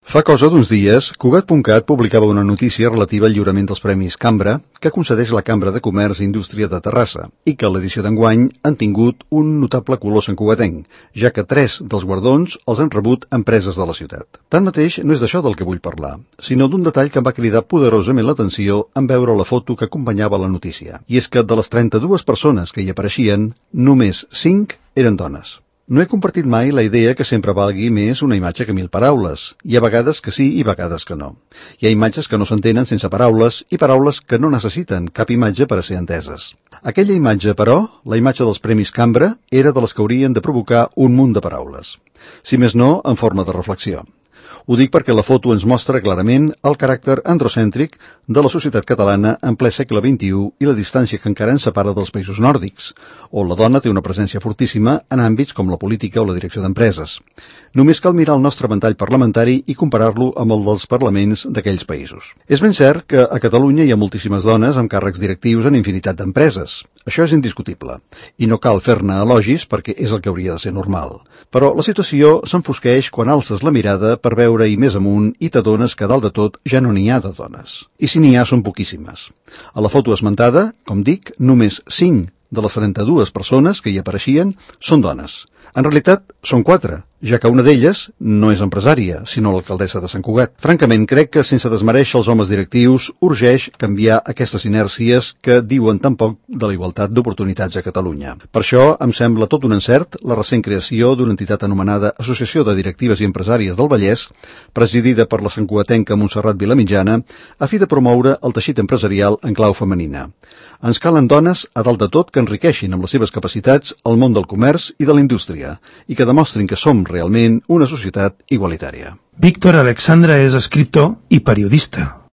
Fa cosa d'uns dies, Cugat.cat publicava una notícia relativa al lliurament dels Premis Cambra que concedeix la Cambra de Comerç i Indústria de Terrassa i que a l'edició d'enguany han tingut un notable color santcugatenc, ja que 3 dels guardons els han rebut empreses de la ciutat. Tanmateix, no és d'això del que vull parlar, sinó d'un detall que em va cridar poderosament l'atenció en veure la foto que acompanyava la notícia. I és que de les 32 persones que hi apareixien, només 5 eren dones. No he compartit mai la idea que sempre valgui més una imatge que 1000 paraules. Hi ha vegades que sí i vegades que no. Hi ha imatges que no s'entenen sense paraules i paraules que no necessiten cap imatge per a ser enteses. Aquella imatge, però, la imatge dels Premis Cambra, era de les que haurien de provocar un munt de paraules. Si més no, en forma de reflexió. Ho dic perquè la foto ens mostra clarament el caràcter androcèntric de la societat catalana en ple segle XXI i la distància que encara ens separa dels països nòrdics, on la dona té una presència fortíssima en àmbits com la política o la direcció d'empreses. Només cal mirar el nostre ventall parlamentari i comparar-lo amb el dels parlaments d'aquells països. És ben cert que a Catalunya hi ha moltíssimes dones amb càrrecs directius en infinitat d'empreses. Això és indiscutible, i no cal fer-ne elogis perquè és el que hauria de ser normal. Però la situació s'enfosqueix quan alces la mirada per veure-hi més amunt i t'adones que dalt de tot ja no n'hi ha de dones. I si n'hi ha, són poquíssimes. A la foto esmentada, com dic, només 5 de les 32 persones que hi apareixien són dones. En realitat, són 4, ja que una d'elles no és empresària, sinó l'alcaldessa de Sant Cugat. Francament, crec que sense desmereixer els homes directius, urgeix canviar aquestes inèrcies que diuen tan poc de la igualtat d'oportunitats a Catalunya. Per això em sembla tot un encert la recent creació d'una entitat anomenada Associació de Directives i Empresàries del Vallès, presidida per la santcugatenca Montserrat Vilamitjana, a fi de promoure el teixit empresarial en clau femenina. Ens calen dones a dalt de tot que enriqueixin amb les seves capacitats el món del comerç i de la indústria i que demostrin que som realment una societat igualitària. Víctor Alexandra és escriptor i periodista.